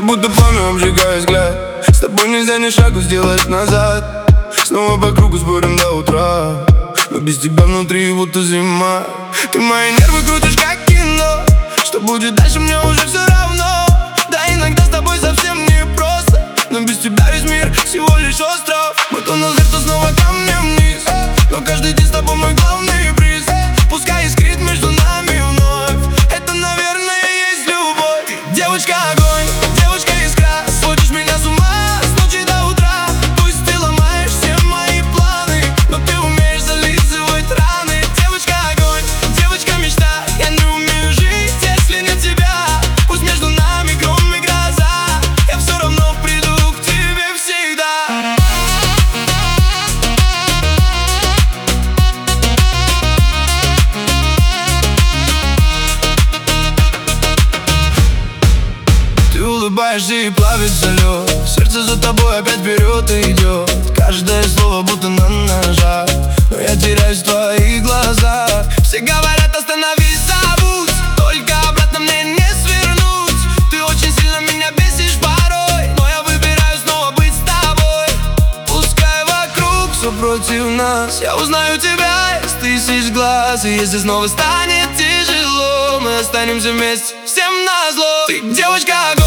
будто пламя обжигает взгляд. С тобой нельзя ни шагу сделать назад. Снова по кругу спорим до утра, но без тебя внутри будто зима. Ты мои нервы крутишь как кино. Что будет дальше, мне уже все равно. Да, иногда с тобой совсем не просто, но без тебя весь мир всего лишь остров. Мы то наверх, то снова камнем вниз, но каждый день с тобой мой главный приз. Пускай искрит между нами вновь, это, наверное, и есть любовь. Ты девочка-огонь, девочка-искра, сводишь меня с ума с ночи до утра. Пусть ты ломаешь все мои планы, но ты умеешь зализывать раны. Девочка-огонь, девочка-мечта, я не умею жить, если нет тебя. Пусть между нами гром и гроза, я все равно приду к тебе всегда. Ты улыбаешься и плавится лед, сердце за тобой опять вперед идет. Каждое слово будто на ножах, но я теряюсь в твоих глазах. Все говорят, остановись, забудь, только обратно мне не свернуть. Ты очень сильно меня бесишь порой, но я выбираю снова быть с тобой. Пускай вокруг все против нас, я узнаю тебя из тысяч глаз. И если снова станет тяжело, мы останемся вместе всем назло. Ты девочка